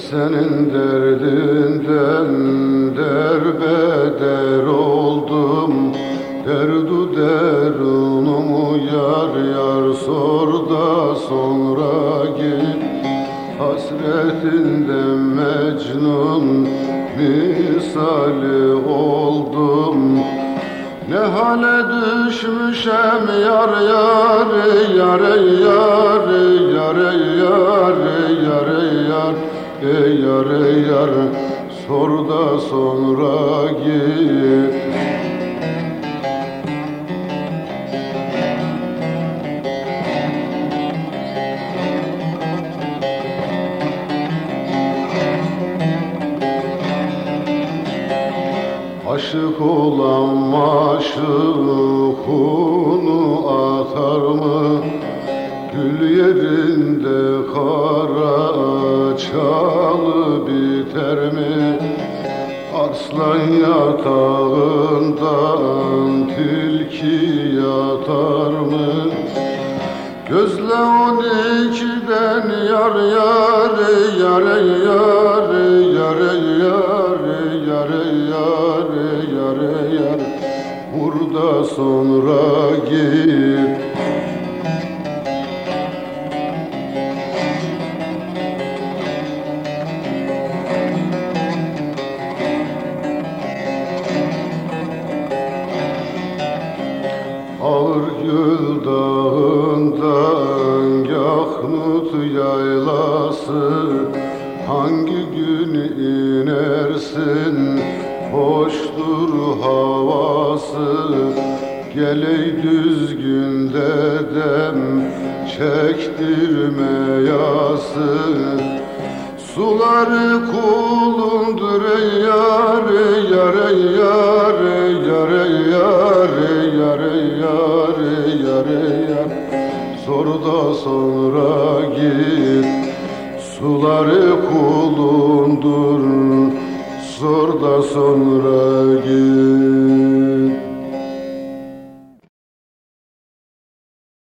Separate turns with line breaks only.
senin derdinden derbeder oldum. Derdu derunumu yar yar sor da sonra git. Hasretinden Mecnun misali oldum. Ne hale düşmüşem yar yar yar yar yar yar yar yar yar yar sor da sonra git. Aşık olan maşukunu atar mı? Gül yerinde kara çalı biter mi? Arslan yatağından tilki yatar mı? Gözle 12'den yar yar yar yar yar yar yar yar yar yar burada sonra git. Ağır Gül dağından Yahnut yaylası, hangi gün inersin hoştur havası. Gel ey düzgün dedem çektirme yası. Suları kulundur ey yar yar yar yar yar yar yar yar yar sor da sonra git. Suları kulundur sor da sonra git.